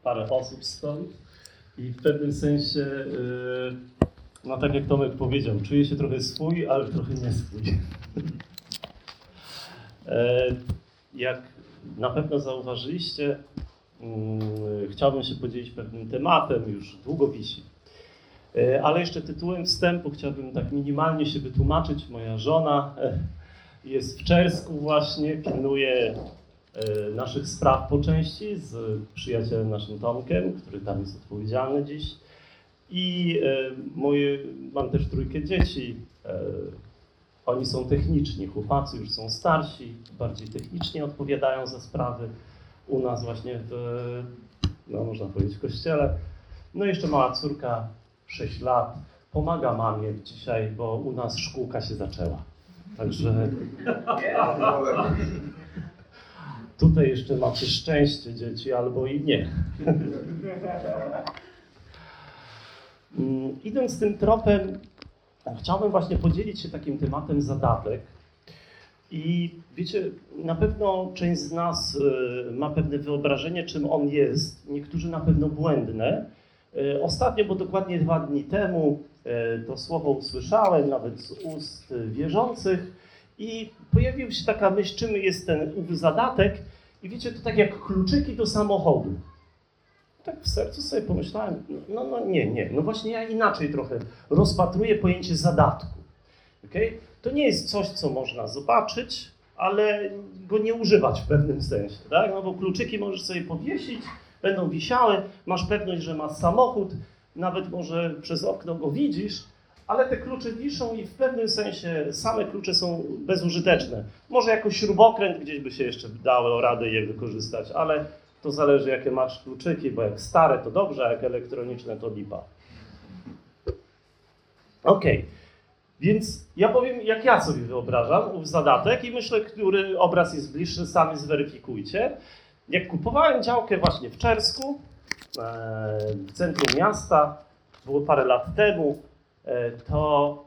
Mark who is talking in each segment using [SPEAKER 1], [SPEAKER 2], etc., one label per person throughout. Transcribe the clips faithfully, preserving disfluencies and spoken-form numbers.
[SPEAKER 1] parę osób stąd i w pewnym sensie, yy, no tak jak Tomek powiedział, czuję się trochę swój, ale trochę nie swój. Jak na pewno zauważyliście, yy, chciałbym się podzielić pewnym tematem, już długo wisi. Yy, ale jeszcze tytułem wstępu chciałbym tak minimalnie się wytłumaczyć. Moja żona yy, jest w Czersku właśnie, pilnuje yy, naszych spraw po części z przyjacielem naszym Tomkiem, który tam jest odpowiedzialny dziś. I yy, moje, mam też trójkę dzieci. Yy, Oni są techniczni, chłopacy już są starsi, bardziej technicznie odpowiadają za sprawy u nas właśnie w, no można powiedzieć, w kościele. No i jeszcze mała córka, sześć lat, pomaga mamie dzisiaj, bo u nas szkółka się zaczęła. Także tutaj jeszcze macie szczęście, dzieci, albo i nie. Idąc tym tropem, chciałbym właśnie podzielić się takim tematem zadatek. I wiecie, na pewno część z nas ma pewne wyobrażenie, czym on jest. Niektórzy na pewno błędne. Ostatnio, bo dokładnie dwa dni temu, to słowo usłyszałem, nawet z ust wierzących, i pojawiła się taka myśl, czym jest ten ów zadatek. I wiecie, to tak jak kluczyki do samochodu. Tak w sercu sobie pomyślałem, no, no nie, nie, no właśnie ja inaczej trochę rozpatruję pojęcie zadatku. Okay? To nie jest coś, co można zobaczyć, ale go nie używać w pewnym sensie, tak? No bo kluczyki możesz sobie powiesić, będą wisiały, masz pewność, że masz samochód, nawet może przez okno go widzisz, ale te klucze wiszą i w pewnym sensie same klucze są bezużyteczne. Może jako śrubokręt gdzieś by się jeszcze dało radę je wykorzystać, ale to zależy, jakie masz kluczyki, bo jak stare to dobrze, a jak elektroniczne to lipa. Okej, okay. Więc ja powiem, jak ja sobie wyobrażam ów zadatek i myślę, który obraz jest bliższy, sami zweryfikujcie. Jak kupowałem działkę właśnie w Czersku, w centrum miasta, było parę lat temu, to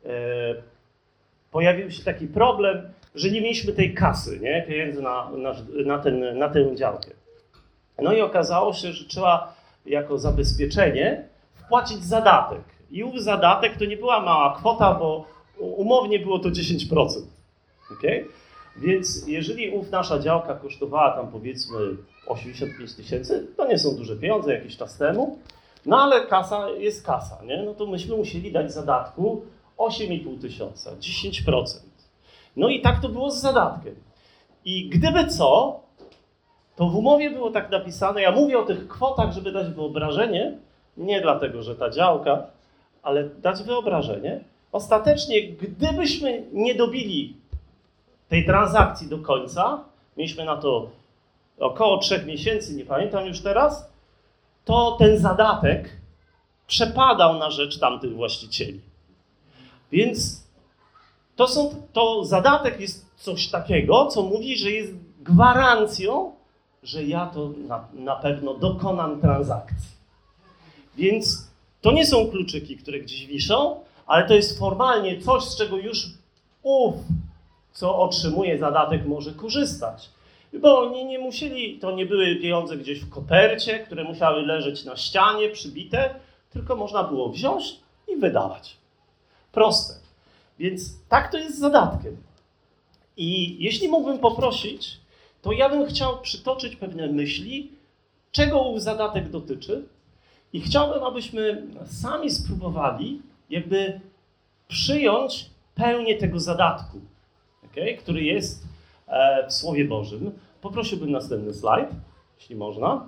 [SPEAKER 1] pojawił się taki problem, że nie mieliśmy tej kasy, nie? Pieniędzy na, na, na, ten, na tę działkę. No i okazało się, że trzeba jako zabezpieczenie wpłacić zadatek. I ów zadatek to nie była mała kwota, bo umownie było to dziesięć procent. Okay? Więc jeżeli ów nasza działka kosztowała tam powiedzmy osiemdziesiąt pięć tysięcy, to nie są duże pieniądze jakiś czas temu, no ale kasa jest kasa, nie? No to myśmy musieli dać zadatku osiem i pół tysiąca, dziesięć procent. No i tak to było z zadatkiem. I gdyby co, to w umowie było tak napisane, ja mówię o tych kwotach, żeby dać wyobrażenie, nie dlatego, że ta działka, ale dać wyobrażenie. Ostatecznie, gdybyśmy nie dobili tej transakcji do końca, mieliśmy na to około trzech miesięcy, nie pamiętam już teraz, to ten zadatek przepadał na rzecz tamtych właścicieli. Więc to, są, to zadatek jest coś takiego, co mówi, że jest gwarancją, że ja to na, na pewno dokonam transakcji. Więc to nie są kluczyki, które gdzieś wiszą, ale to jest formalnie coś, z czego już ów, co otrzymuje zadatek, może korzystać. Bo oni nie musieli, to nie były pieniądze gdzieś w kopercie, które musiały leżeć na ścianie, przybite, tylko można było wziąć i wydawać. Proste. Więc tak to jest z zadatkiem. I jeśli mógłbym poprosić, to ja bym chciał przytoczyć pewne myśli, czego ów zadatek dotyczy. I chciałbym, abyśmy sami spróbowali jakby przyjąć pełnię tego zadatku, okay, który jest e, w Słowie Bożym. Poprosiłbym następny slajd, jeśli można.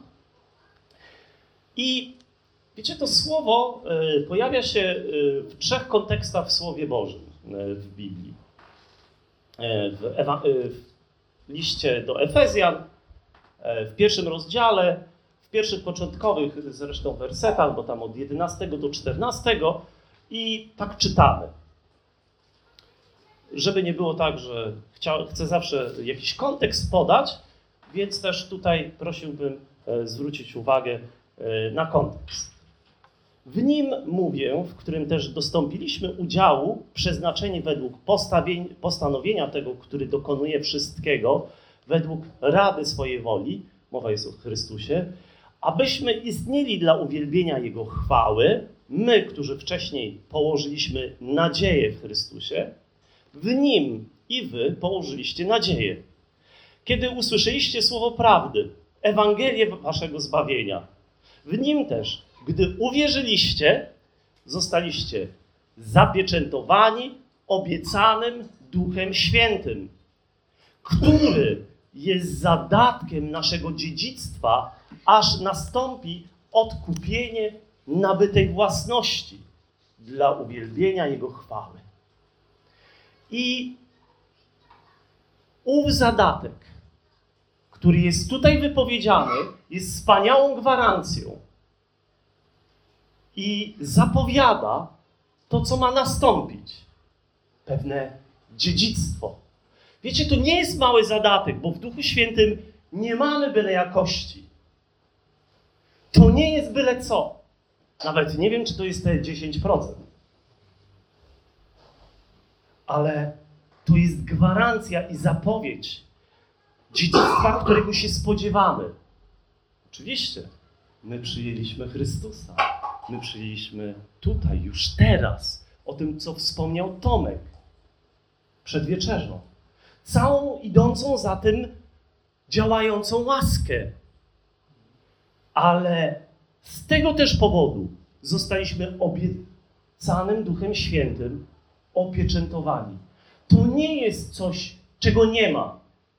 [SPEAKER 1] I wiecie, to słowo e, pojawia się e, w trzech kontekstach w Słowie Bożym e, w Biblii. E, w, Ewa- e, w liście do Efezjan, e, w pierwszym rozdziale, w pierwszych początkowych zresztą wersetach, bo tam od jedenastego do czternastego, i tak czytamy. Żeby nie było tak, że chcia, chcę zawsze jakiś kontekst podać, więc też tutaj prosiłbym e, zwrócić uwagę e, na kontekst. W nim mówię, w którym też dostąpiliśmy udziału, przeznaczeni według postanowienia tego, który dokonuje wszystkiego, według rady swojej woli, mowa jest o Chrystusie, abyśmy istnieli dla uwielbienia Jego chwały, my, którzy wcześniej położyliśmy nadzieję w Chrystusie, w Nim i wy położyliście nadzieję. Kiedy usłyszeliście słowo prawdy, Ewangelię waszego zbawienia, w Nim też, gdy uwierzyliście, zostaliście zapieczętowani obiecanym Duchem Świętym, który jest zadatkiem naszego dziedzictwa, aż nastąpi odkupienie nabytej własności dla uwielbienia Jego chwały. I ów zadatek, który jest tutaj wypowiedziany, jest wspaniałą gwarancją i zapowiada to, co ma nastąpić. Pewne dziedzictwo. Wiecie, to nie jest mały zadatek, bo w Duchu Świętym nie mamy byle jakości. To nie jest byle co. Nawet nie wiem, czy to jest te dziesięć procent. Ale to jest gwarancja i zapowiedź dziedzictwa, którego się spodziewamy. Oczywiście, my przyjęliśmy Chrystusa. My przyjęliśmy tutaj, już teraz, o tym, co wspomniał Tomek przed wieczerzą. Całą idącą za tym działającą łaskę. Ale z tego też powodu zostaliśmy obiecanym Duchem Świętym opieczętowani. To nie jest coś, czego nie ma.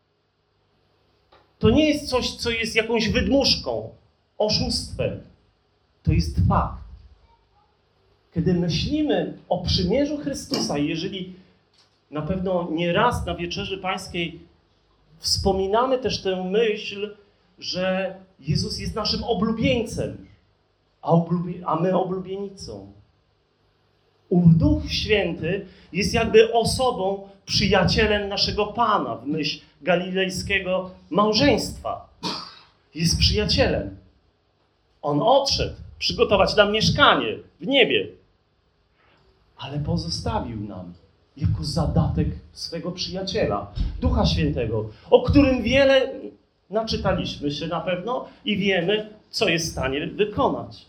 [SPEAKER 1] To nie jest coś, co jest jakąś wydmuszką, oszustwem. To jest fakt. Kiedy myślimy o przymierzu Chrystusa, jeżeli na pewno nie raz na Wieczerzy Pańskiej wspominamy też tę myśl, że Jezus jest naszym oblubieńcem, a, oblubie, a my oblubienicą. Ów Duch Święty jest jakby osobą, przyjacielem naszego Pana w myśl galilejskiego małżeństwa. Jest przyjacielem. On odszedł przygotować nam mieszkanie w niebie, ale pozostawił nam jako zadatek swego przyjaciela, Ducha Świętego, o którym wiele naczytaliśmy się na pewno i wiemy, co jest w stanie wykonać.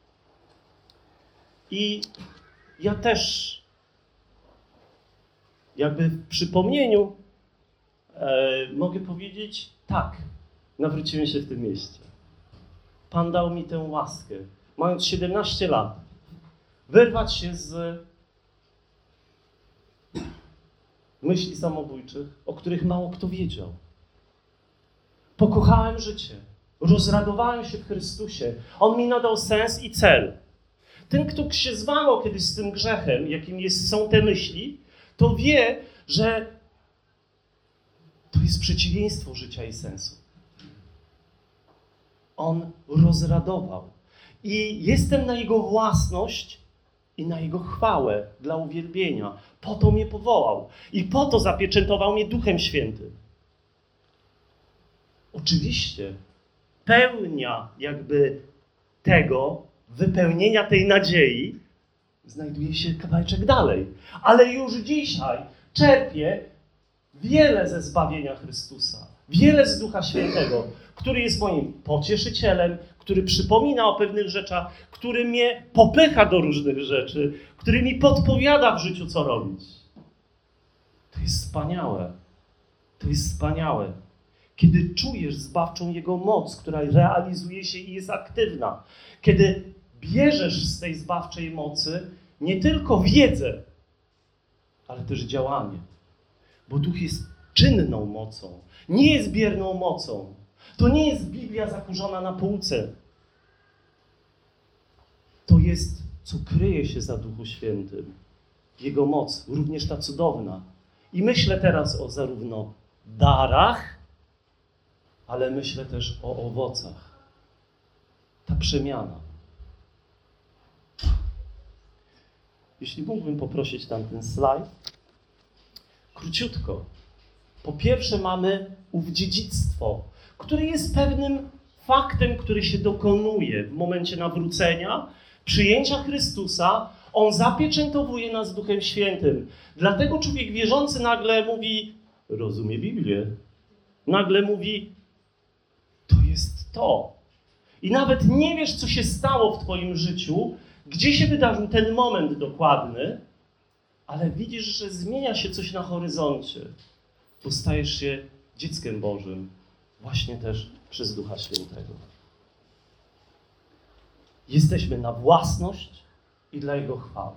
[SPEAKER 1] I ja też jakby w przypomnieniu e, mogę powiedzieć, tak, nawróciłem się w tym mieście. Pan dał mi tę łaskę, mając siedemnaście lat, wyrwać się z myśli samobójczych, o których mało kto wiedział. Pokochałem życie, rozradowałem się w Chrystusie. On mi nadał sens i cel. Ten, kto się zmagał kiedyś z tym grzechem, jakim jest, są te myśli, to wie, że to jest przeciwieństwo życia i sensu. On rozradował. I jestem na Jego własność i na Jego chwałę dla uwielbienia. Po to mnie powołał. I po to zapieczętował mnie Duchem Świętym. Oczywiście pełnia jakby tego, wypełnienia tej nadziei znajduje się kawałeczek dalej. Ale już dzisiaj czerpię wiele ze zbawienia Chrystusa. Wiele z Ducha Świętego, który jest moim pocieszycielem, który przypomina o pewnych rzeczach, który mnie popycha do różnych rzeczy, który mi podpowiada w życiu, co robić. To jest wspaniałe. To jest wspaniałe. Kiedy czujesz zbawczą Jego moc, która realizuje się i jest aktywna. Kiedy bierzesz z tej zbawczej mocy nie tylko wiedzę, ale też działanie. Bo Duch jest czynną mocą, nie jest bierną mocą. To nie jest Biblia zakurzona na półce. To jest, co kryje się za Duchu Świętym. Jego moc, również ta cudowna. I myślę teraz o zarówno darach, ale myślę też o owocach. Ta przemiana. Jeśli mógłbym poprosić tamten slajd. Króciutko. Po pierwsze mamy ów dziedzictwo, które jest pewnym faktem, który się dokonuje w momencie nawrócenia, przyjęcia Chrystusa. On zapieczętowuje nas Duchem Świętym. Dlatego człowiek wierzący nagle mówi, rozumie Biblię. Nagle mówi, to jest to. i nawet nie wiesz, co się stało w twoim życiu, gdzie się wydarzył ten moment dokładny, ale widzisz, że zmienia się coś na horyzoncie, bo stajesz się dzieckiem Bożym właśnie też przez Ducha Świętego. Jesteśmy na własność i dla Jego chwały.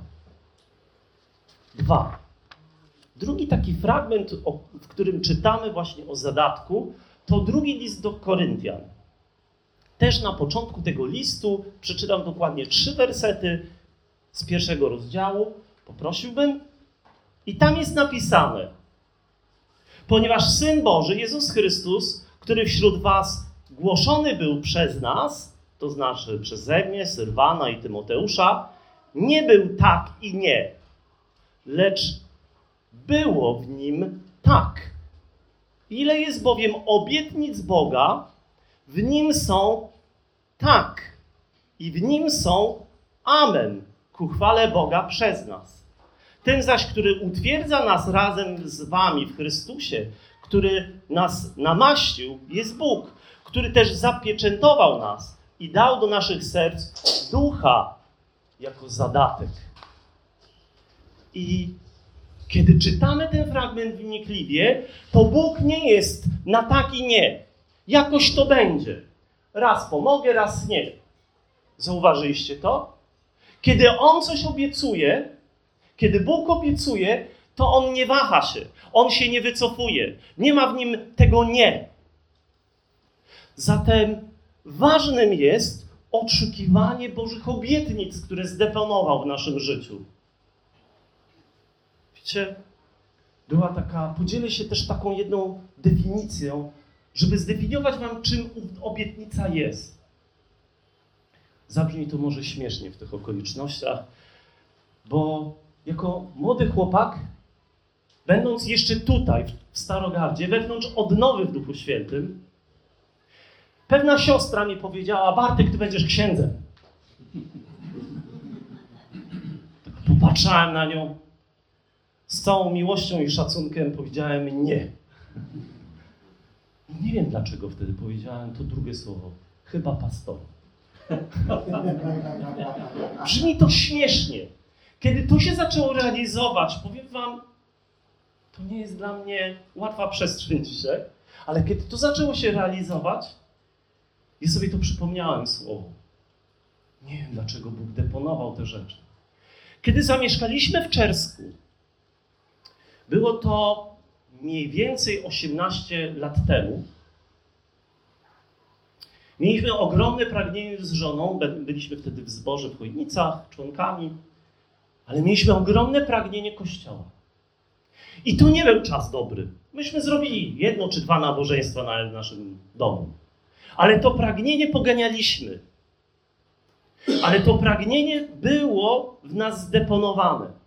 [SPEAKER 1] Dwa. Drugi taki fragment, w którym czytamy właśnie o zadatku, to drugi list do Koryntian. Też na początku tego listu przeczytam dokładnie trzy wersety z pierwszego rozdziału. Poprosiłbym. I tam jest napisane: ponieważ Syn Boży, Jezus Chrystus, który wśród was głoszony był przez nas, to znaczy przeze mnie, Sylwana i Tymoteusza, nie był tak i nie, lecz było w nim tak. Ile jest bowiem obietnic Boga, w nim są tak i w nim są amen ku chwale Boga przez nas. Ten zaś, który utwierdza nas razem z wami w Chrystusie, który nas namaścił, jest Bóg, który też zapieczętował nas i dał do naszych serc Ducha jako zadatek. I kiedy czytamy ten fragment wnikliwie, to Bóg nie jest na tak i nie. Jakoś to będzie. Raz pomogę, raz nie. Zauważyliście to? Kiedy On coś obiecuje, kiedy Bóg obiecuje, to On nie waha się. On się nie wycofuje. Nie ma w Nim tego nie. Zatem ważnym jest odszukiwanie Bożych obietnic, które zdeponował w naszym życiu. Wiecie, była taka, podzielę się też taką jedną definicją, żeby zdefiniować wam, czym obietnica jest. Zabrzmi to może śmiesznie w tych okolicznościach, bo jako młody chłopak, będąc jeszcze tutaj, w Starogardzie, wewnątrz odnowy w Duchu Świętym, pewna siostra mi powiedziała: Bartek, ty będziesz księdzem. Tak popatrzałem na nią. Z całą miłością i szacunkiem powiedziałem nie. Nie wiem dlaczego wtedy powiedziałem to drugie słowo. Chyba pastor. Brzmi to śmiesznie. Kiedy to się zaczęło realizować, powiem wam, to nie jest dla mnie łatwa przestrzeń dzisiaj, ale kiedy to zaczęło się realizować, ja sobie to przypomniałem słowo. Nie wiem dlaczego Bóg deponował te rzeczy. Kiedy zamieszkaliśmy w Czersku, było to mniej więcej osiemnaście lat temu. Mieliśmy ogromne pragnienie z żoną, byliśmy wtedy w zborze w Chojnicach, członkami, ale mieliśmy ogromne pragnienie Kościoła. I to nie był czas dobry. Myśmy zrobili jedno czy dwa nabożeństwa na naszym domu. Ale to pragnienie poganialiśmy. Ale to pragnienie było w nas zdeponowane.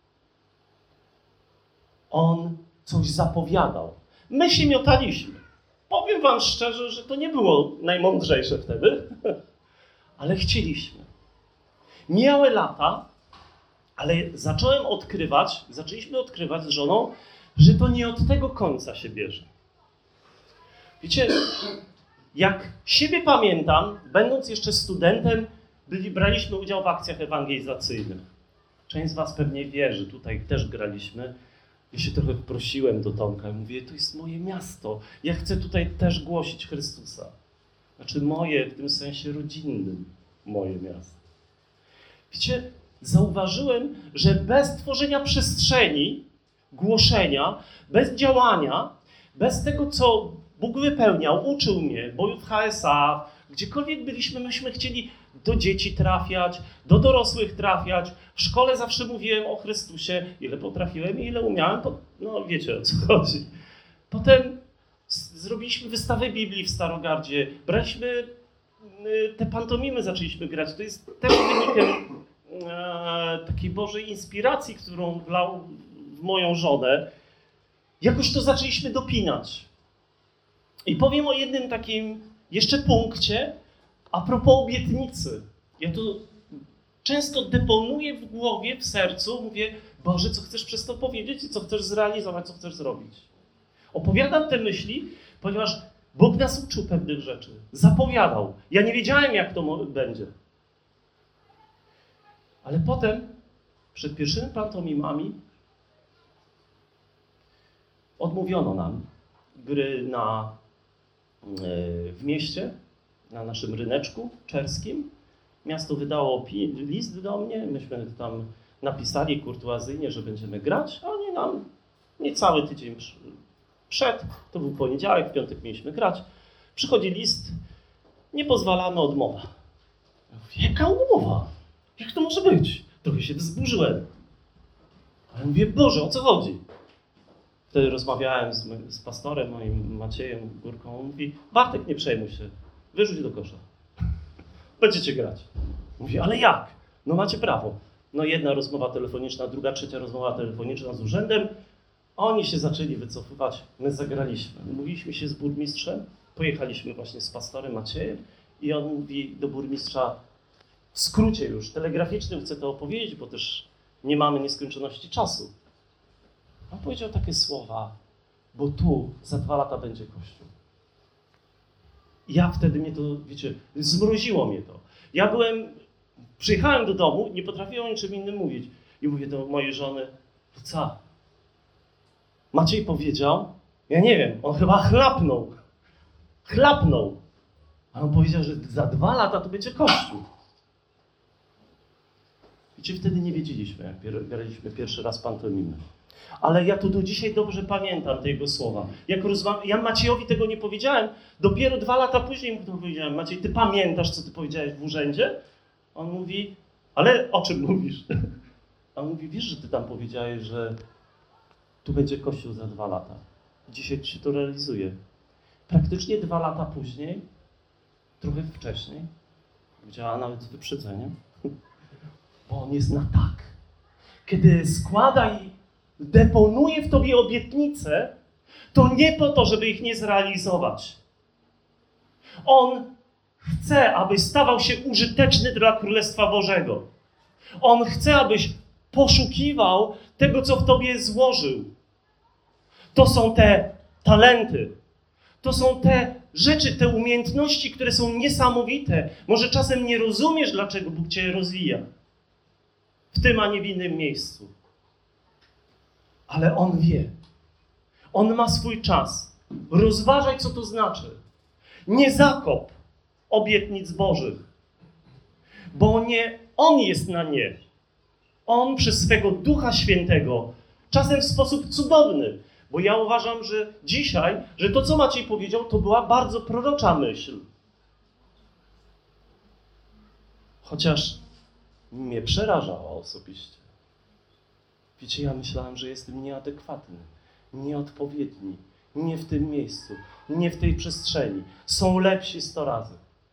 [SPEAKER 1] On coś zapowiadał. My się miotaliśmy. Powiem wam szczerze, że to nie było najmądrzejsze wtedy, ale chcieliśmy. Mijały lata, ale zacząłem odkrywać, zaczęliśmy odkrywać z żoną, że to nie od tego końca się bierze. Wiecie, jak siebie pamiętam, będąc jeszcze studentem, byli, braliśmy udział w akcjach ewangelizacyjnych. Część z was pewnie wie, że tutaj też graliśmy. Ja się trochę prosiłem do Tomka i mówię: to jest moje miasto. Ja chcę tutaj też głosić Chrystusa. Znaczy moje, w tym sensie rodzinnym, moje miasto. Wiecie, zauważyłem, że bez tworzenia przestrzeni, głoszenia, bez działania, bez tego, co Bóg wypełniał, uczył mnie, bo w H S A, gdziekolwiek byliśmy, myśmy chcieli do dzieci trafiać, do dorosłych trafiać. W szkole zawsze mówiłem o Chrystusie, ile potrafiłem i ile umiałem, to, no wiecie, o co chodzi. Potem zrobiliśmy wystawę Biblii w Starogardzie, braliśmy te pantomimy, zaczęliśmy grać. To jest też wynikiem e, takiej Bożej inspiracji, którą wlał w moją żonę. Jakoś to zaczęliśmy dopinać. I powiem o jednym takim jeszcze punkcie, a propos obietnicy. Ja to często deponuję w głowie, w sercu, mówię: Boże, co chcesz przez to powiedzieć i co chcesz zrealizować, co chcesz zrobić. Opowiadam te myśli, ponieważ Bóg nas uczył pewnych rzeczy. Zapowiadał. Ja nie wiedziałem, jak to będzie. Ale potem, przed pierwszymi pantomimami, odmówiono nam gry na, w mieście, na naszym ryneczku czerskim. Miasto wydało list do mnie, myśmy tam napisali kurtuazyjnie, że będziemy grać, a oni nam niecały tydzień przed, to był poniedziałek, w piątek mieliśmy grać, przychodzi list, nie pozwalamy, odmowa. Ja mówię, jaka odmowa? Jak to może być? Trochę się wzburzyłem. Ale mówię, Boże, o co chodzi? Wtedy rozmawiałem z, z pastorem moim Maciejem Górką. On mówi, Bartek, nie przejmuj się, wyrzuć do kosza. Będziecie grać. Mówię, ale jak? No macie prawo. No jedna rozmowa telefoniczna, druga, trzecia rozmowa telefoniczna z urzędem. Oni się zaczęli wycofywać, my zagraliśmy. Mówiliśmy się z burmistrzem, pojechaliśmy właśnie z pastorem Maciejem i on mówi do burmistrza, w skrócie już, telegraficznym chcę to opowiedzieć, bo też nie mamy nieskończoności czasu. On powiedział takie słowa, bo tu za dwa lata będzie Kościół. I ja wtedy mnie to, wiecie, zmroziło mnie to. Ja byłem, przyjechałem do domu, nie potrafiłem o niczym innym mówić. I mówię do mojej żony, to co? Maciej powiedział, ja nie wiem, on chyba chlapnął. Chlapnął. A on powiedział, że za dwa lata to będzie Kościół. Wiecie, wtedy nie wiedzieliśmy, jak graliśmy pierwszy raz pantomimę. Ale ja tu do dzisiaj dobrze pamiętam te jego słowa. Jak rozma- ja Maciejowi tego nie powiedziałem, dopiero dwa lata później mu to powiedziałem. Maciej, ty pamiętasz, co ty powiedziałeś w urzędzie? On mówi, ale o czym mówisz? A on mówi, wiesz, że ty tam powiedziałeś, że tu będzie Kościół za dwa lata. Dzisiaj się to realizuje. Praktycznie dwa lata później, trochę wcześniej, powiedziała nawet z wyprzedzeniem, bo on jest na tak. Kiedy składa i deponuje w tobie obietnice, to nie po to, żeby ich nie zrealizować. On chce, abyś stawał się użyteczny dla Królestwa Bożego. On chce, abyś poszukiwał tego, co w tobie złożył. To są te talenty. To są te rzeczy, te umiejętności, które są niesamowite. Może czasem nie rozumiesz, dlaczego Bóg cię rozwija. W tym, a nie w innym miejscu. Ale On wie. On ma swój czas. Rozważaj, co to znaczy. Nie zakop obietnic Bożych. Bo nie On jest na nie. On przez swego Ducha Świętego, czasem w sposób cudowny. Bo ja uważam, że dzisiaj, że to, co Maciej powiedział, to była bardzo prorocza myśl. Chociaż mnie przerażała osobiście. Wiecie, ja myślałem, że jestem nieadekwatny, nieodpowiedni, nie w tym miejscu, nie w tej przestrzeni. Są lepsi sto razy.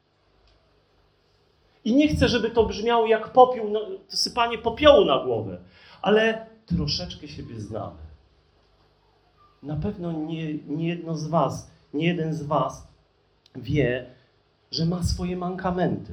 [SPEAKER 1] I nie chcę, żeby to brzmiało jak popiół, no, sypanie popiołu na głowę, ale troszeczkę siebie znamy. Na pewno nie, nie jedno z was, nie jeden z was wie, że ma swoje mankamenty.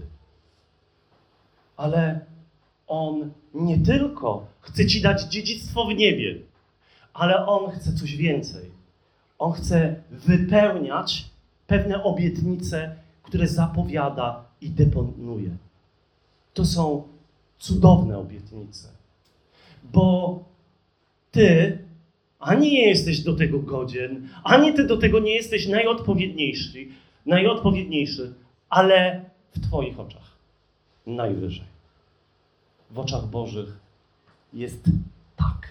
[SPEAKER 1] Ale On nie tylko chce ci dać dziedzictwo w niebie, ale On chce coś więcej. On chce wypełniać pewne obietnice, które zapowiada i deponuje. To są cudowne obietnice. Bo ty ani nie jesteś do tego godzien, ani ty do tego nie jesteś najodpowiedniejszy, najodpowiedniejszy, ale w twoich oczach najwyżej. W oczach Bożych jest tak.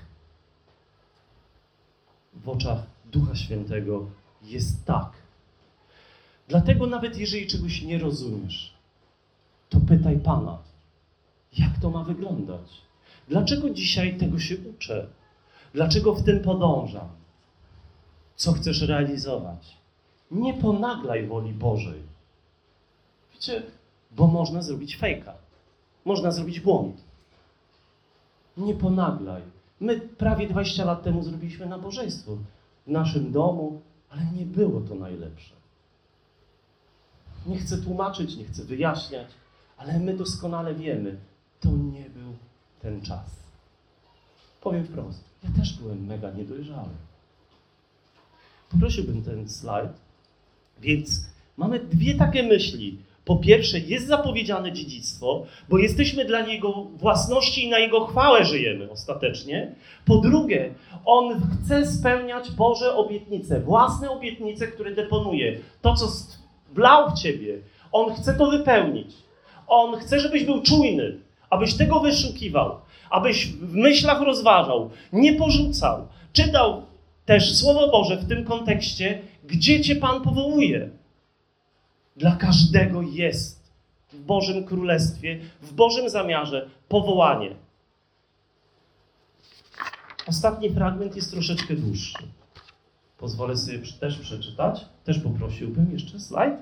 [SPEAKER 1] W oczach Ducha Świętego jest tak. Dlatego nawet jeżeli czegoś nie rozumiesz, to pytaj Pana, jak to ma wyglądać? Dlaczego dzisiaj tego się uczę? Dlaczego w tym podążam? Co chcesz realizować? Nie ponaglaj woli Bożej. Wiecie, bo można zrobić fejka. Można zrobić błąd. Nie ponaglaj. My prawie dwadzieścia lat temu zrobiliśmy nabożeństwo w naszym domu, ale nie było to najlepsze. Nie chcę tłumaczyć, nie chcę wyjaśniać, ale my doskonale wiemy, to nie był ten czas. Powiem wprost, ja też byłem mega niedojrzały. Poprosiłbym ten slajd. Więc mamy dwie takie myśli. Po pierwsze, jest zapowiedziane dziedzictwo, bo jesteśmy dla Niego własności i na Jego chwałę żyjemy ostatecznie. Po drugie, On chce spełniać Boże obietnice, własne obietnice, które deponuje. To, co wlał w Ciebie, On chce to wypełnić. On chce, żebyś był czujny, abyś tego wyszukiwał, abyś w myślach rozważał, nie porzucał. Czytał też Słowo Boże w tym kontekście, gdzie Cię Pan powołuje. Dla każdego jest w Bożym Królestwie, w Bożym zamiarze powołanie. Ostatni fragment jest troszeczkę dłuższy. Pozwolę sobie też przeczytać. Też poprosiłbym jeszcze slajd.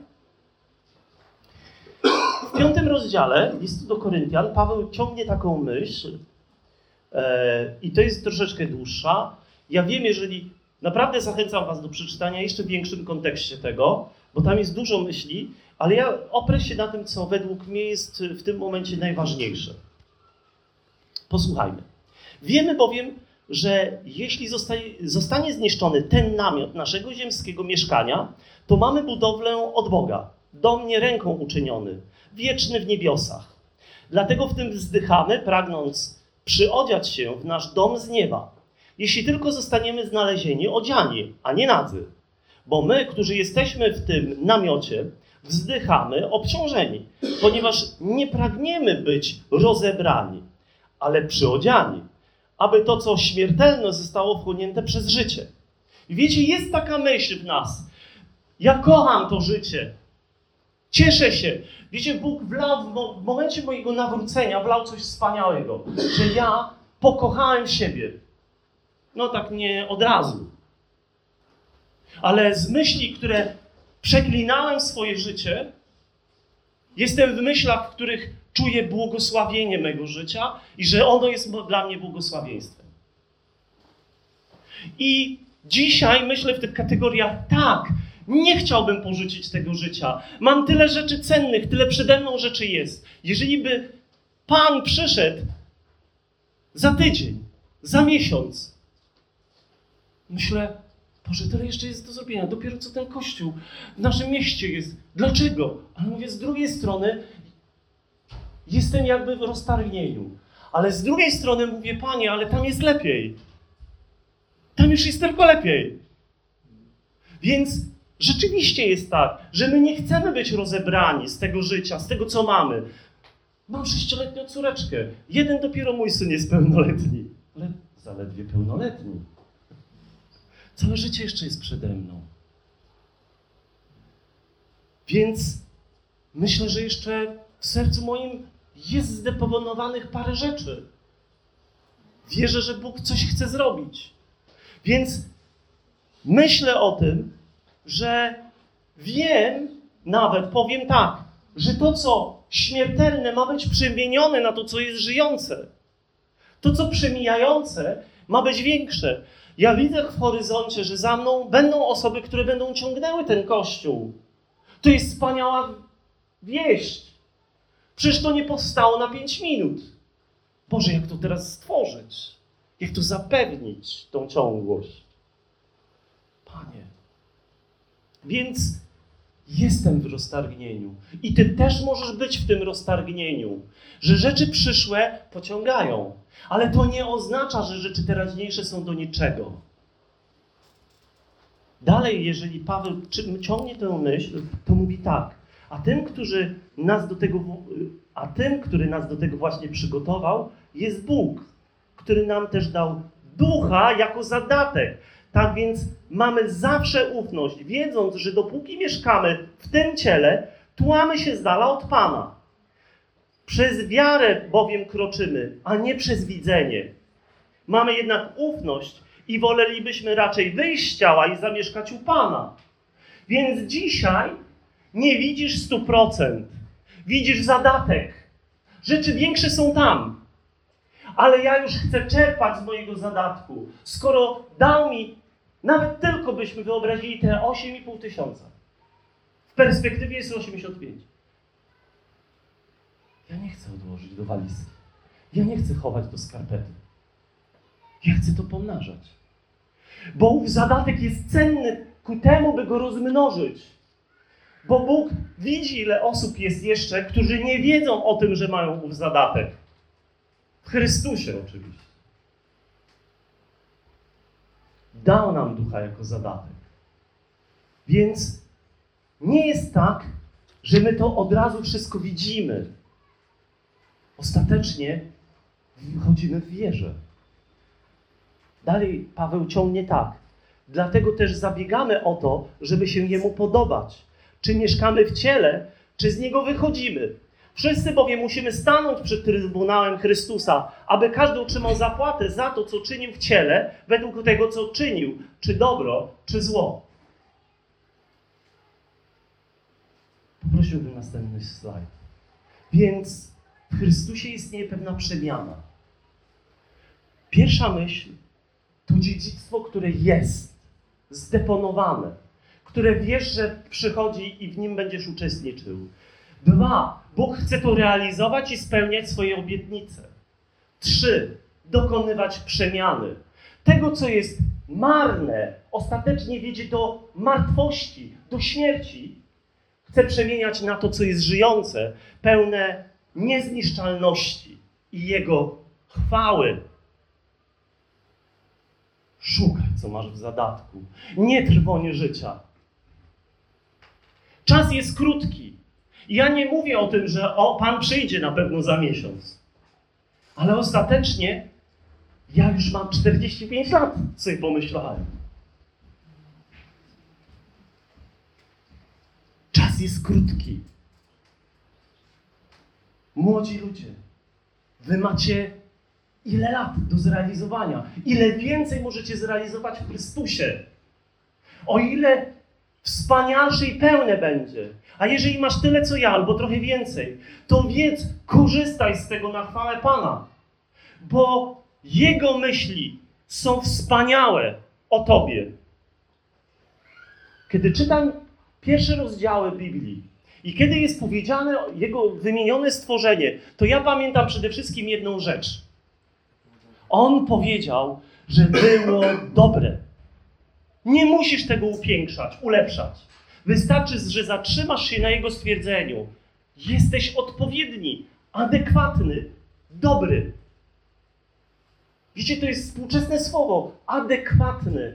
[SPEAKER 1] W piątym rozdziale listu do Koryntian Paweł ciągnie taką myśl e, i to jest troszeczkę dłuższa. Ja wiem, jeżeli naprawdę zachęcam was do przeczytania jeszcze w większym kontekście tego, bo tam jest dużo myśli, ale ja oprę się na tym, co według mnie jest w tym momencie najważniejsze. Posłuchajmy. Wiemy bowiem, że jeśli zostanie, zostanie zniszczony ten namiot naszego ziemskiego mieszkania, to mamy budowlę od Boga, dom nie ręką uczyniony, wieczny w niebiosach. Dlatego w tym wzdychamy, pragnąc przyodziać się w nasz dom z nieba, jeśli tylko zostaniemy znalezieni odziani, a nie nadzy. Bo my, którzy jesteśmy w tym namiocie, wzdychamy obciążeni, ponieważ nie pragniemy być rozebrani, ale przyodziani, aby to, co śmiertelne, zostało wchłonięte przez życie. I wiecie, jest taka myśl w nas. Ja kocham to życie. Cieszę się. Wiecie, Bóg wlał w, mo- w momencie mojego nawrócenia, wlał coś wspaniałego, że ja pokochałem siebie. No tak nie od razu. Ale z myśli, które przeklinałem swoje życie, jestem w myślach, w których czuję błogosławienie mego życia i że ono jest dla mnie błogosławieństwem. I dzisiaj myślę w tych kategoriach, tak, nie chciałbym porzucić tego życia. Mam tyle rzeczy cennych, tyle przede mną rzeczy jest. Jeżeli by Pan przyszedł za tydzień, za miesiąc, myślę, Boże, tyle jeszcze jest do zrobienia. Dopiero co ten kościół w naszym mieście jest. Dlaczego? Ale mówię, z drugiej strony jestem jakby w roztargnieniu. Ale z drugiej strony mówię, Panie, ale tam jest lepiej. Tam już jest tylko lepiej. Więc rzeczywiście jest tak, że my nie chcemy być rozebrani z tego życia, z tego, co mamy. Mam sześcioletnią córeczkę. Jeden dopiero mój syn jest pełnoletni. Ale zaledwie pełnoletni. Całe życie jeszcze jest przede mną. Więc myślę, że jeszcze w sercu moim jest zdeponowanych parę rzeczy. Wierzę, że Bóg coś chce zrobić. Więc myślę o tym, że wiem, nawet powiem tak, że to, co śmiertelne, ma być przemienione na to, co jest żyjące. To, co przemijające, ma być większe. Ja widzę w horyzoncie, że za mną będą osoby, które będą ciągnęły ten kościół. To jest wspaniała wieść. Przecież to nie powstało na pięć minut. Boże, jak to teraz stworzyć? Jak to zapewnić, tą ciągłość? Panie. Więc jestem w roztargnieniu. I Ty też możesz być w tym roztargnieniu. Że rzeczy przyszłe pociągają. Ale to nie oznacza, że rzeczy teraźniejsze są do niczego. Dalej, jeżeli Paweł ciągnie tę myśl, to mówi tak. A tym, którzy nas do tego, a tym, który nas do tego właśnie przygotował, jest Bóg, który nam też dał ducha jako zadatek. Tak więc mamy zawsze ufność, wiedząc, że dopóki mieszkamy w tym ciele, tułamy się z dala od Pana. Przez wiarę bowiem kroczymy, a nie przez widzenie. Mamy jednak ufność i wolelibyśmy raczej wyjść z ciała i zamieszkać u Pana. Więc dzisiaj nie widzisz stu procent. Widzisz zadatek. Rzeczy większe są tam. Ale ja już chcę czerpać z mojego zadatku. Skoro dał mi, nawet tylko byśmy wyobrazili te osiem i pół tysiąca. W perspektywie jest osiemdziesiąt pięć. Ja nie chcę odłożyć do walizy. Ja nie chcę chować do skarpety. Ja chcę to pomnażać. Bo ów zadatek jest cenny ku temu, by go rozmnożyć. Bo Bóg widzi, ile osób jest jeszcze, którzy nie wiedzą o tym, że mają ów zadatek. W Chrystusie oczywiście. Dał nam Ducha jako zadatek. Więc nie jest tak, że my to od razu wszystko widzimy. Ostatecznie chodzimy w wierze. Dalej Paweł ciągnie tak. Dlatego też zabiegamy o to, żeby się Jemu podobać. Czy mieszkamy w ciele, czy z Niego wychodzimy. Wszyscy bowiem musimy stanąć przed Trybunałem Chrystusa, aby każdy otrzymał zapłatę za to, co czynił w ciele, według tego, co czynił, czy dobro, czy zło. Poprosiłbym następny slajd. Więc w Chrystusie istnieje pewna przemiana. Pierwsza myśl to dziedzictwo, które jest zdeponowane, które wiesz, że przychodzi i w nim będziesz uczestniczył. Dwa, Bóg chce to realizować i spełniać swoje obietnice. Trzy, dokonywać przemiany. Tego, co jest marne, ostatecznie wiedzie do martwości, do śmierci. Chce przemieniać na to, co jest żyjące, pełne niezniszczalności i Jego chwały. Szukaj, co masz w zadatku. Nie trwoń życia. Czas jest krótki. Ja nie mówię o tym, że o, Pan przyjdzie na pewno za miesiąc. Ale ostatecznie ja już mam czterdzieści pięć lat, sobie pomyślałem. Czas jest krótki. Młodzi ludzie, wy macie ile lat do zrealizowania? Ile więcej możecie zrealizować w Chrystusie? O ile wspanialsze i pełne będzie. A jeżeli masz tyle, co ja, albo trochę więcej, to wiedz, korzystaj z tego na chwałę Pana. Bo Jego myśli są wspaniałe o Tobie. Kiedy czytam pierwsze rozdziały Biblii i kiedy jest powiedziane Jego wymienione stworzenie, to ja pamiętam przede wszystkim jedną rzecz. On powiedział, że było dobre. Nie musisz tego upiększać, ulepszać. Wystarczy, że zatrzymasz się na Jego stwierdzeniu. Jesteś odpowiedni, adekwatny, dobry. Wiecie, to jest współczesne słowo. Adekwatny.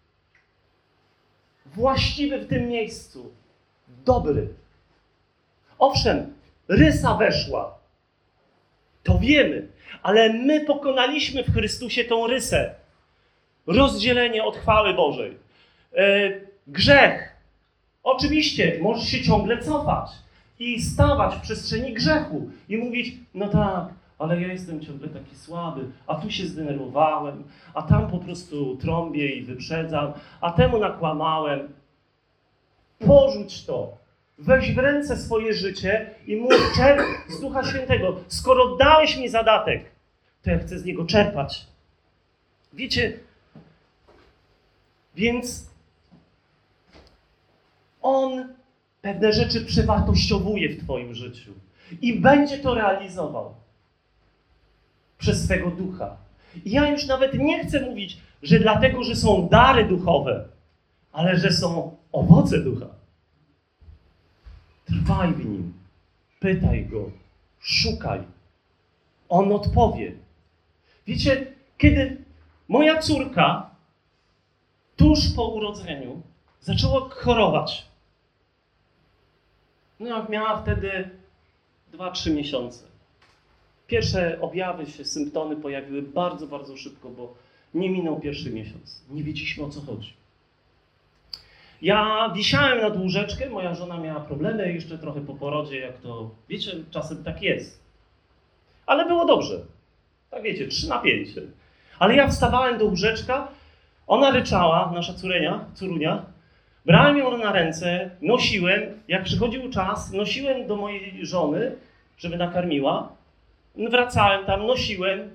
[SPEAKER 1] Właściwy w tym miejscu. Dobry. Owszem, rysa weszła. To wiemy. Ale my pokonaliśmy w Chrystusie tą rysę. Rozdzielenie od chwały Bożej. Yy, grzech. Oczywiście, możesz się ciągle cofać i stawać w przestrzeni grzechu i mówić, no tak, ale ja jestem ciągle taki słaby, a tu się zdenerwowałem, a tam po prostu trąbię i wyprzedzam, a temu nakłamałem. Porzuć to. Weź w ręce swoje życie i mów, czerp z Ducha Świętego. Skoro dałeś mi zadatek, to ja chcę z niego czerpać. Wiecie, więc On pewne rzeczy przewartościowuje w twoim życiu i będzie to realizował przez swego Ducha. I ja już nawet nie chcę mówić, że dlatego, że są dary duchowe, ale że są owoce Ducha. Trwaj w Nim, pytaj Go, szukaj. On odpowie. Wiecie, kiedy moja córka tuż po urodzeniu zaczęła chorować. No, miała wtedy dwa trzy miesiące. Pierwsze objawy się, symptomy pojawiły bardzo, bardzo szybko, bo nie minął pierwszy miesiąc. Nie wiedzieliśmy, o co chodzi. Ja wisiałem nad łóżeczkiem, moja żona miała problemy, jeszcze trochę po porodzie, jak to, wiecie, czasem tak jest. Ale było dobrze. Tak wiecie, trzy na pięć. Ale ja wstawałem do łóżeczka, ona ryczała, nasza córenia, córunia, brałem ją na ręce, nosiłem, jak przychodził czas, nosiłem do mojej żony, żeby nakarmiła, wracałem tam, nosiłem.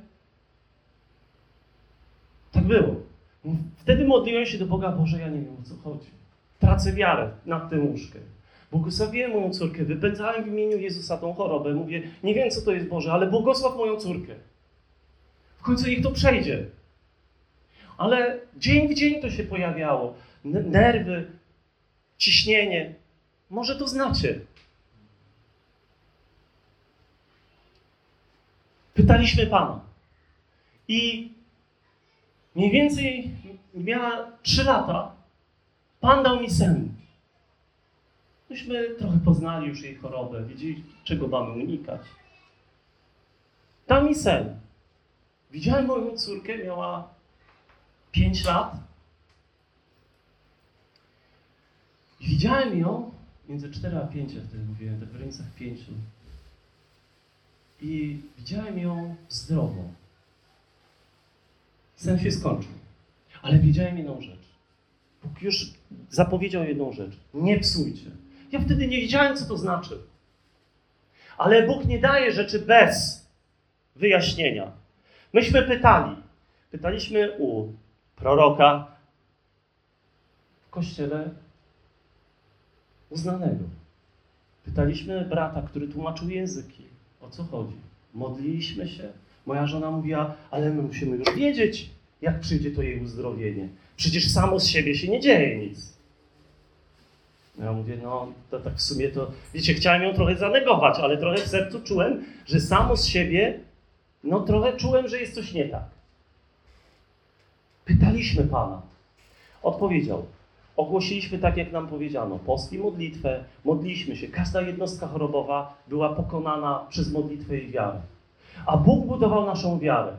[SPEAKER 1] Tak było. Wtedy modliłem się do Boga, Boże, ja nie wiem, o co chodzi. Tracę wiarę nad tym łóżkiem. Błogosławiłem moją córkę, wypędzałem w imieniu Jezusa tą chorobę. Mówię, nie wiem, co to jest, Boże, ale błogosław moją córkę. W końcu niech to przejdzie. Ale dzień w dzień to się pojawiało. N- nerwy, ciśnienie. Może to znacie. Pytaliśmy Pana. I mniej więcej miała trzy lata. Pan dał mi sen. Myśmy trochę poznali już jej chorobę, wiedzieli, czego mamy unikać. Dał mi sen. Widziałem moją córkę, miała pięć lat. I widziałem ją między cztery a pięć, ja wtedy mówiłem, tak w granicach pięciu. I widziałem ją zdrową. Sen się skończył. Ale wiedziałem jedną rzecz. Bóg już zapowiedział jedną rzecz. Nie psujcie. Ja wtedy nie wiedziałem, co to znaczy. Ale Bóg nie daje rzeczy bez wyjaśnienia. Myśmy pytali. Pytaliśmy u proroka w kościele uznanego. Pytaliśmy brata, który tłumaczył języki. O co chodzi? Modliliśmy się. Moja żona mówiła, ale my musimy już wiedzieć, jak przyjdzie to jej uzdrowienie. Przecież samo z siebie się nie dzieje nic. Ja mówię, no to tak w sumie to, wiecie, chciałem ją trochę zanegować, ale trochę w sercu czułem, że samo z siebie, no trochę czułem, że jest coś nie tak. Pytaliśmy Pana. Odpowiedział. Ogłosiliśmy tak, jak nam powiedziano, post i modlitwę, modliliśmy się. Każda jednostka chorobowa była pokonana przez modlitwę i wiarę. A Bóg budował naszą wiarę.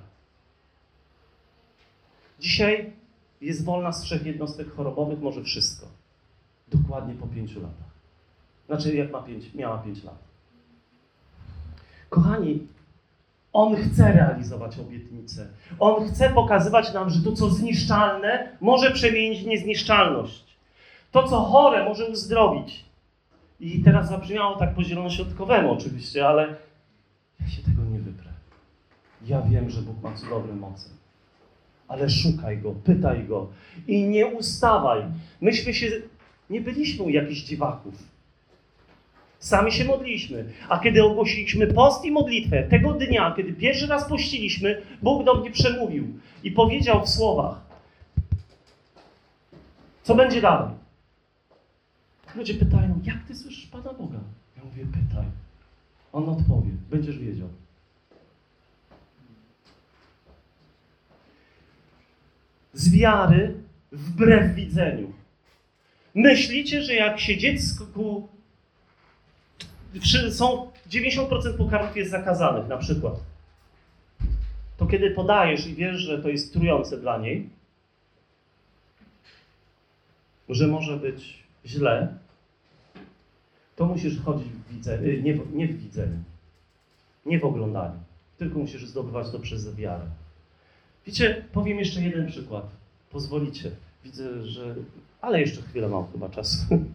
[SPEAKER 1] Dzisiaj jest wolna z trzech jednostek chorobowych, może wszystko. Dokładnie po pięciu latach. Znaczy, jak ma pięć, miała pięć lat. Kochani, On chce realizować obietnicę. On chce pokazywać nam, że to, co zniszczalne, może przemienić w niezniszczalność. To, co chore, może uzdrowić. I teraz zabrzmiało tak po zielonoświątkowemu oczywiście, ale ja się tego nie wyprę. Ja wiem, że Bóg ma cudowne moce. Ale szukaj Go, pytaj Go i nie ustawaj. Myśmy się, nie byliśmy u jakichś dziwaków. Sami się modliliśmy. A kiedy ogłosiliśmy post i modlitwę, tego dnia, kiedy pierwszy raz pościliśmy, Bóg do mnie przemówił i powiedział w słowach, co będzie dalej. Ludzie pytają, jak ty słyszysz Pana Boga? Ja mówię, pytaj. On odpowie, będziesz wiedział. Z wiary wbrew widzeniu. Myślicie, że jak się dziecku... Są dziewięćdziesiąt procent pokarmów jest zakazanych, na przykład. To kiedy podajesz i wiesz, że to jest trujące dla niej, że może być źle, to musisz chodzić w widzeniu, nie, w, nie w widzeniu, nie w oglądaniu, tylko musisz zdobywać to przez wiarę. Wiecie, powiem jeszcze jeden przykład. Pozwolicie. Widzę, że... Ale jeszcze chwilę mam chyba czasu.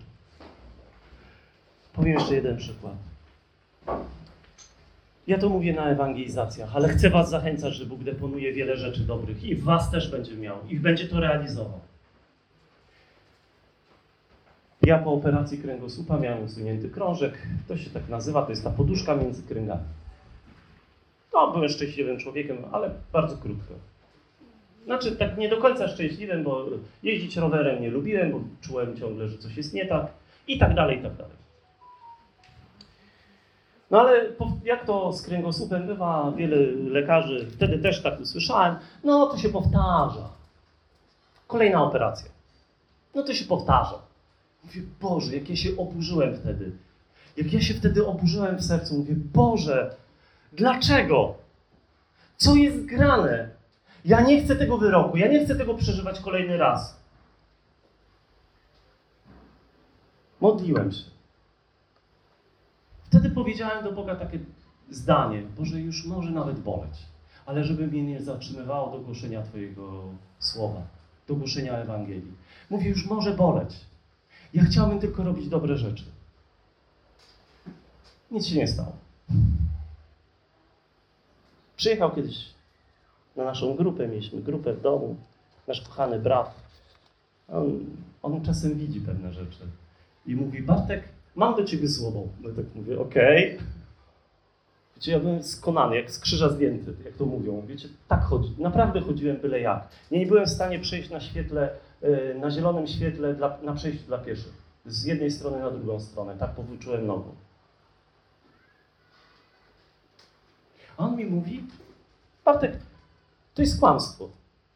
[SPEAKER 1] Powiem jeszcze jeden przykład. Ja to mówię na ewangelizacjach, ale chcę was zachęcać, że Bóg deponuje wiele rzeczy dobrych i w was też będzie miał, i będzie to realizował. Ja po operacji kręgosłupa miałem usunięty krążek, to się tak nazywa, to jest ta poduszka między kręgami. No, byłem szczęśliwym człowiekiem, ale bardzo krótko. Znaczy, tak nie do końca szczęśliwym, bo jeździć rowerem nie lubiłem, bo czułem ciągle, że coś jest nie tak i tak dalej, i tak dalej. No ale jak to z kręgosłupem bywa, wiele lekarzy, wtedy też tak usłyszałem, no to się powtarza. Kolejna operacja. No to się powtarza. Mówię, Boże, jak ja się oburzyłem wtedy. Jak ja się wtedy oburzyłem w sercu, mówię, Boże, dlaczego? Co jest grane? Ja nie chcę tego wyroku, ja nie chcę tego przeżywać kolejny raz. Modliłem się. Wtedy powiedziałem do Boga takie zdanie, Boże, już może nawet boleć, ale żeby mnie nie zatrzymywało do głoszenia Twojego słowa, do głoszenia Ewangelii. Mówię, już może boleć. Ja chciałbym tylko robić dobre rzeczy. Nic się nie stało. Przyjechał kiedyś na naszą grupę, mieliśmy grupę w domu, nasz kochany brat. On, on czasem widzi pewne rzeczy i mówi, Bartek, mam do ciebie słowo. No tak mówię, okej. Okay. Wiecie, ja byłem skonany, jak z krzyża zdjęty, jak to mówią. Wiecie, tak chodzi. Naprawdę chodziłem byle jak. Nie, nie byłem w stanie przejść na świetle, na zielonym świetle dla, na przejściu dla pieszych. z jednej strony na drugą stronę, tak powróciłem nogą. A on mi mówi, Bartek, to jest kłamstwo.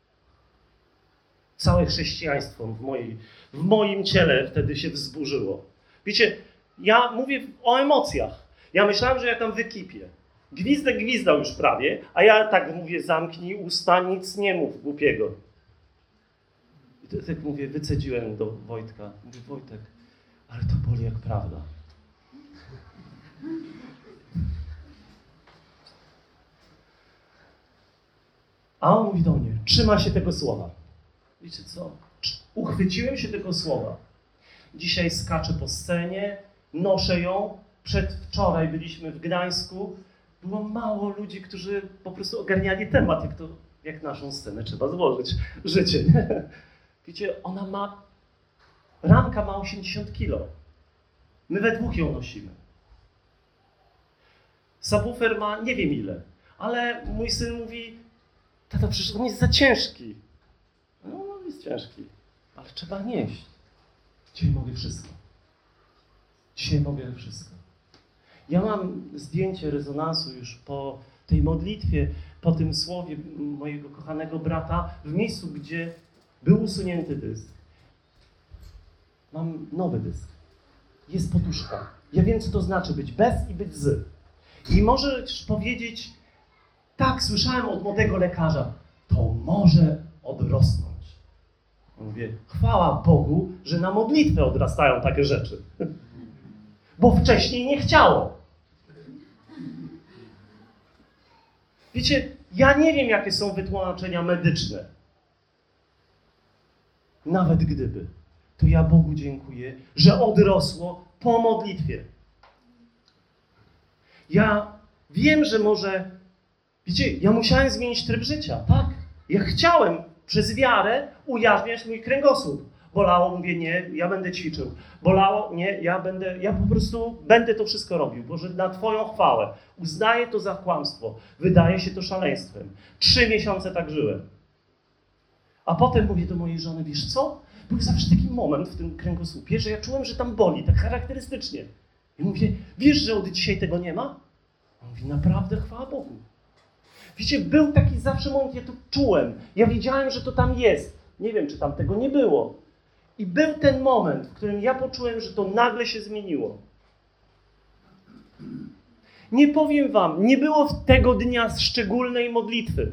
[SPEAKER 1] Całe chrześcijaństwo w, mojej, w moim ciele wtedy się wzburzyło. Wiecie, ja mówię o emocjach. Ja myślałem, że ja tam wykipię. Gwizdek gwizdał już prawie, a ja tak mówię, zamknij usta, nic nie mów głupiego. I to, tak mówię, wycedziłem do Wojtka. Mówię, Wojtek, ale to boli jak prawda. A on mówi do mnie, trzyma się tego słowa. Wiecie co? Uchwyciłem się tego słowa. Dzisiaj skaczę po scenie, noszę ją. Przedwczoraj byliśmy w Gdańsku. Było mało ludzi, którzy po prostu ogarniali temat, jak, to, jak naszą scenę trzeba złożyć. Życie, nie? Wiecie, ona ma... Ramka ma osiemdziesiąt kilo. My we dwóch ją nosimy. Subwoofer ma nie wiem ile. Ale mój syn mówi, tata, przecież on jest za ciężki. No, jest ciężki. Ale trzeba nieść. Dzisiaj mogę wszystko. Dzisiaj mogę wszystko. Ja mam zdjęcie rezonansu już po tej modlitwie, po tym słowie mojego kochanego brata, w miejscu, gdzie był usunięty dysk. Mam nowy dysk. Jest poduszka. Ja wiem, co to znaczy być bez i być z. I możesz powiedzieć, tak, słyszałem od młodego lekarza, to może odrosnąć. Mówię, chwała Bogu, że na modlitwę odrastają takie rzeczy. Bo wcześniej nie chciało. Wiecie, ja nie wiem, jakie są wytłumaczenia medyczne. Nawet gdyby, to ja Bogu dziękuję, że odrosło po modlitwie. Ja wiem, że może... Wiecie, ja musiałem zmienić tryb życia, tak? Ja chciałem przez wiarę ujarzmiać mój kręgosłup. Bolało, mówię, nie, ja będę ćwiczył. Bolało, nie, ja będę, ja po prostu będę to wszystko robił, bo że na Twoją chwałę. Uznaję to za kłamstwo. Wydaje się to szaleństwem. Trzy miesiące tak żyłem. A potem mówię do mojej żony, wiesz co? Był zawsze taki moment w tym kręgosłupie, że ja czułem, że tam boli, tak charakterystycznie. I mówię, wiesz, że od dzisiaj tego nie ma? A on mówi, naprawdę, chwała Bogu. Wiecie, był taki zawsze moment, ja to czułem. Ja wiedziałem, że to tam jest. Nie wiem, czy tam tego nie było. I był ten moment, w którym ja poczułem, że to nagle się zmieniło. Nie powiem wam, nie było tego dnia szczególnej modlitwy.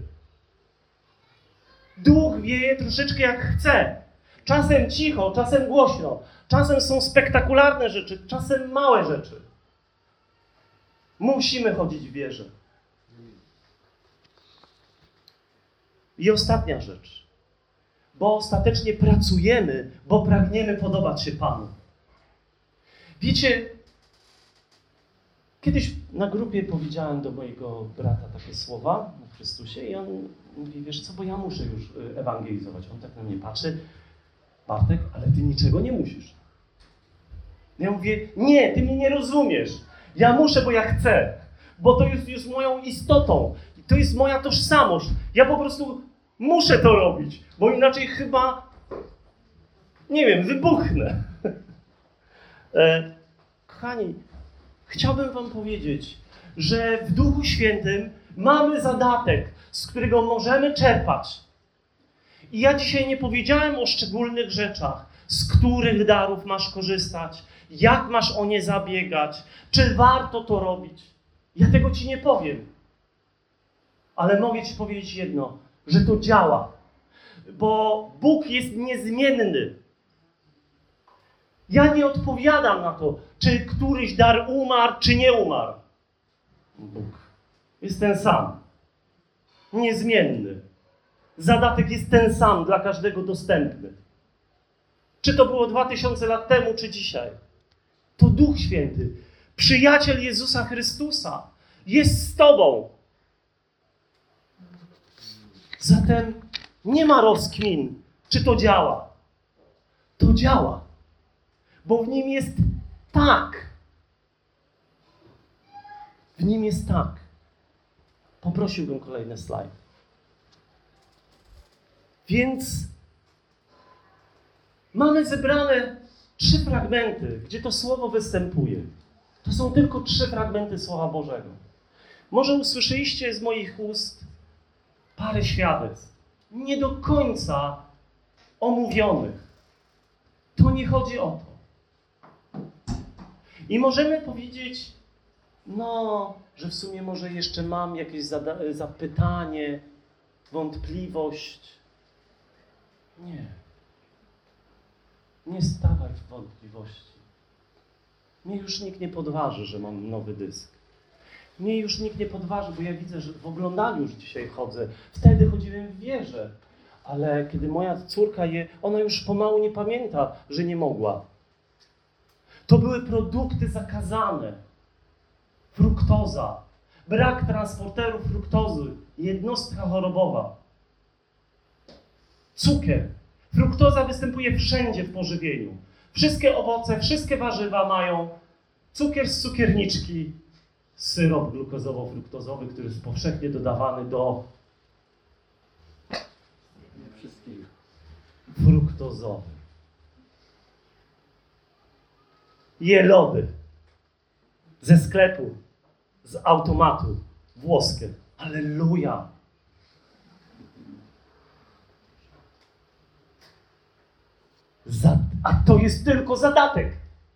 [SPEAKER 1] Duch wieje troszeczkę jak chce. Czasem cicho, czasem głośno. Czasem są spektakularne rzeczy, czasem małe rzeczy. Musimy chodzić w wierze. I ostatnia rzecz. Bo ostatecznie pracujemy, bo pragniemy podobać się Panu. Wiecie, kiedyś na grupie powiedziałem do mojego brata takie słowa na Chrystusie i on mówi, wiesz co, bo ja muszę już ewangelizować. On tak na mnie patrzy, Bartek, ale ty niczego nie musisz. Ja mówię, nie, ty mnie nie rozumiesz. Ja muszę, bo ja chcę. Bo to jest już moją istotą. To jest moja tożsamość. Ja po prostu muszę to robić, bo inaczej chyba, nie wiem, wybuchnę. e, kochani, chciałbym wam powiedzieć, że w Duchu Świętym mamy zadatek, z którego możemy czerpać. I ja dzisiaj nie powiedziałem o szczególnych rzeczach, z których darów masz korzystać, jak masz o nie zabiegać, czy warto to robić. Ja tego ci nie powiem. Ale mogę ci powiedzieć jedno, że to działa. Bo Bóg jest niezmienny. Ja nie odpowiadam na to, czy któryś dar umarł, czy nie umarł. Bóg jest ten sam. Niezmienny. Zadatek jest ten sam, dla każdego dostępny. Czy to było dwa tysiące lat temu, czy dzisiaj. To Duch Święty, przyjaciel Jezusa Chrystusa, jest z tobą. Zatem nie ma rozkmin, czy to działa. To działa, bo w nim jest tak. W nim jest tak. Poprosiłbym kolejny slajd. Więc mamy zebrane trzy fragmenty, gdzie to słowo występuje. To są tylko trzy fragmenty Słowa Bożego. Może usłyszeliście z moich ust parę świadectw, nie do końca omówionych. To nie chodzi o to. I możemy powiedzieć, no, że w sumie może jeszcze mam jakieś zada- zapytanie, wątpliwość. Nie. Nie stawaj w wątpliwości. Mnie już nikt nie podważy, że mam nowy dysk. Mnie już nikt nie podważy, bo ja widzę, że w oglądaniu już dzisiaj chodzę. Wtedy chodziłem w wierze. Ale kiedy moja córka je, ona już pomału nie pamięta, że nie mogła. To były produkty zakazane. Fruktoza. Brak transporterów fruktozy. Jednostka chorobowa. Cukier. Fruktoza występuje wszędzie w pożywieniu. Wszystkie owoce, wszystkie warzywa mają cukier z cukierniczki, syrop glukozowo-fruktozowy, który jest powszechnie dodawany do wszystkich fruktozowy. Je lody ze sklepu, z automatu, włoskie. Alleluja! Za, a to jest tylko zadatek.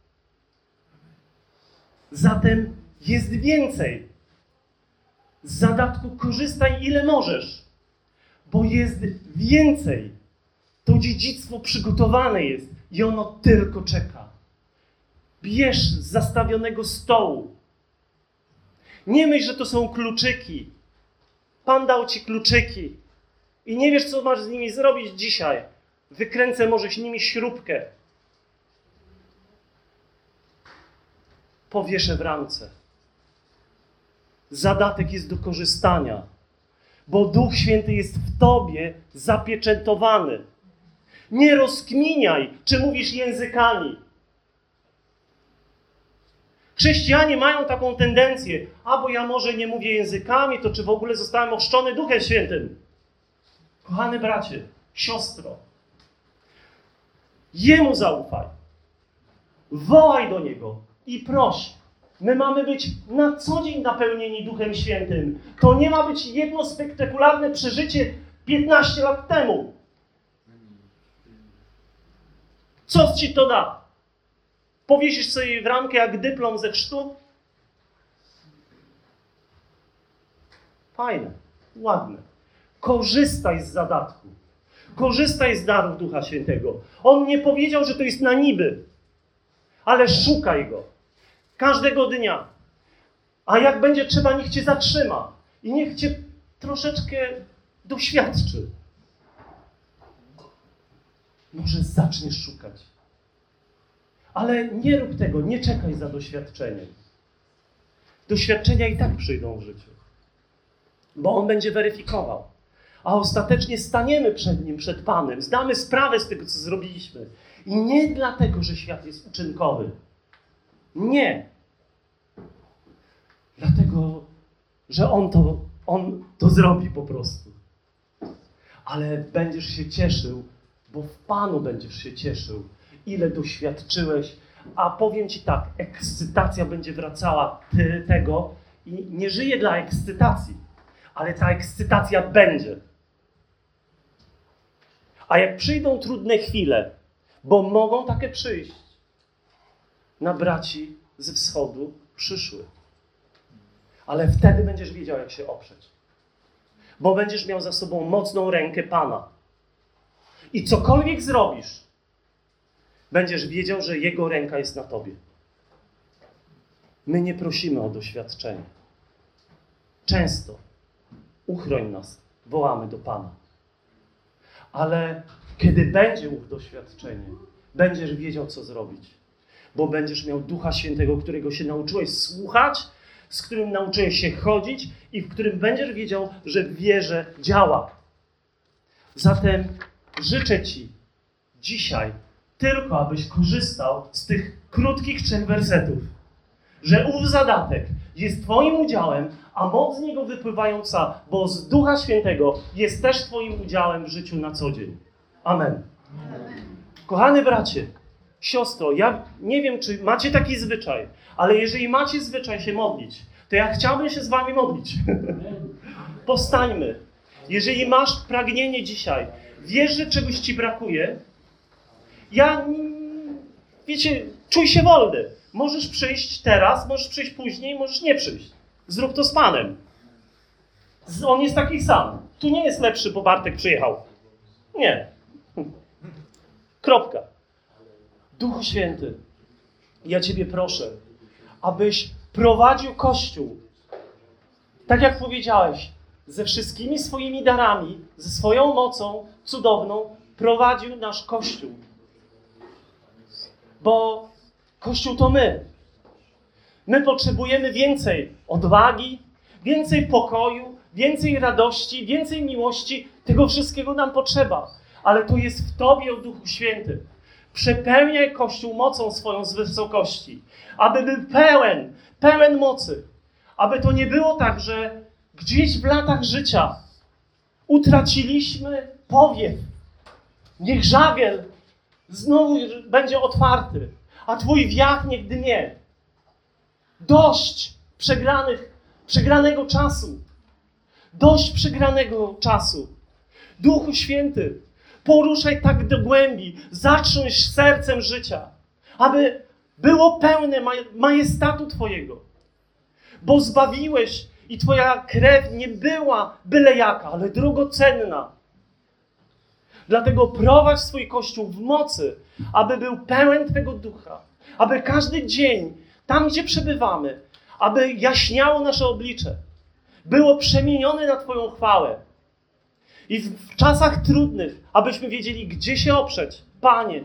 [SPEAKER 1] Zatem jest więcej. Z zadatku korzystaj ile możesz, bo jest więcej. To dziedzictwo przygotowane jest i ono tylko czeka. Bierz z zastawionego stołu. Nie myśl, że to są kluczyki. Pan dał ci kluczyki i nie wiesz, co masz z nimi zrobić dzisiaj. Wykręcę może nimi śrubkę. Powieszę w ramce. Zadatek jest do korzystania, bo Duch Święty jest w tobie zapieczętowany. Nie rozkminiaj, czy mówisz językami. Chrześcijanie mają taką tendencję, a bo ja może nie mówię językami, to czy w ogóle zostałem ochrzczony Duchem Świętym? Kochany bracie, siostro, Jemu zaufaj. Wołaj do Niego i proś. My mamy być na co dzień napełnieni Duchem Świętym. To nie ma być jedno spektakularne przeżycie piętnaście lat temu. Co ci to da? Powiesisz sobie w ramkę jak dyplom ze chrztu? Fajne, ładne. Korzystaj z zadatku. Korzystaj z darów Ducha Świętego. On nie powiedział, że to jest na niby, ale szukaj Go. Każdego dnia. A jak będzie trzeba, niech Cię zatrzyma. I niech Cię troszeczkę doświadczy. Może zaczniesz szukać. Ale nie rób tego, nie czekaj za doświadczeniem. Doświadczenia i tak przyjdą w życiu. Bo On będzie weryfikował. A ostatecznie staniemy przed Nim, przed Panem. Zdamy sprawę z tego, co zrobiliśmy. I nie dlatego, że świat jest uczynkowy. Nie. Dlatego, że On to, on to zrobi po prostu. Ale będziesz się cieszył, bo w Panu będziesz się cieszył. Ile doświadczyłeś. A powiem Ci tak, ekscytacja będzie wracała ty, tego i nie żyję dla ekscytacji, ale ta ekscytacja będzie. A jak przyjdą trudne chwile, bo mogą takie przyjść, na braci ze wschodu przyszły. Ale wtedy będziesz wiedział, jak się oprzeć. Bo będziesz miał za sobą mocną rękę Pana. I cokolwiek zrobisz, będziesz wiedział, że Jego ręka jest na tobie. My nie prosimy o doświadczenie. Często uchroń nas, wołamy do Pana. Ale kiedy będzie ów doświadczenie, będziesz wiedział, co zrobić. Bo będziesz miał Ducha Świętego, którego się nauczyłeś słuchać, z którym nauczyłeś się chodzić i w którym będziesz wiedział, że w wierze działa. Zatem życzę Ci dzisiaj tylko, abyś korzystał z tych krótkich trzech wersetów. Że ów zadatek jest Twoim udziałem, a moc z niego wypływająca, bo z Ducha Świętego jest też Twoim udziałem w życiu na co dzień. Amen. Amen. Kochany bracie, siostro, ja nie wiem, czy macie taki zwyczaj, ale jeżeli macie zwyczaj się modlić, to ja chciałbym się z wami modlić. Powstańmy. Jeżeli masz pragnienie dzisiaj, wiesz, że czegoś ci brakuje, ja, wiecie, czuj się wolny. Możesz przyjść teraz, możesz przyjść później, możesz nie przyjść. Zrób to z Panem. On jest taki sam. Tu nie jest lepszy, bo Bartek przyjechał. Nie. Kropka. Duchu Święty, ja Ciebie proszę, abyś prowadził Kościół, tak jak powiedziałeś, ze wszystkimi swoimi darami, ze swoją mocą cudowną, prowadził nasz Kościół. Bo Kościół to my. My potrzebujemy więcej odwagi, więcej pokoju, więcej radości, więcej miłości. Tego wszystkiego nam potrzeba. Ale to jest w Tobie, o Duchu Święty. Przepełniaj Kościół mocą swoją z wysokości. Aby był pełen, pełen mocy. Aby to nie było tak, że gdzieś w latach życia utraciliśmy powiew. Niech żagiel znowu będzie otwarty, a Twój wiach niech dmie. Dość przegranych, przegranego czasu. Dość przegranego czasu. Duchu Święty, poruszaj tak do głębi, zatrząść sercem życia, aby było pełne maj- majestatu Twojego. Bo zbawiłeś i Twoja krew nie była byle jaka, ale drogocenna. Dlatego prowadź swój Kościół w mocy, aby był pełen Twego Ducha. Aby każdy dzień, tam gdzie przebywamy, aby jaśniało nasze oblicze. Było przemienione na Twoją chwałę. I w, w czasach trudnych, abyśmy wiedzieli, gdzie się oprzeć. Panie.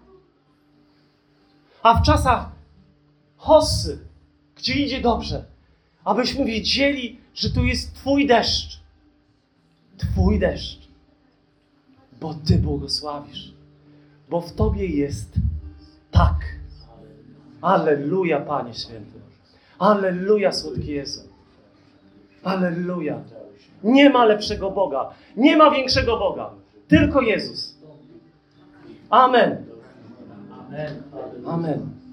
[SPEAKER 1] A w czasach hossy, gdzie idzie dobrze, abyśmy wiedzieli, że tu jest Twój deszcz. Twój deszcz. Bo Ty błogosławisz. Bo w Tobie jest tak. Alleluja, Panie Święty. Alleluja, słodki Jezu. Alleluja. Nie ma lepszego Boga. Nie ma większego Boga. Tylko Jezus. Amen. Amen. Amen.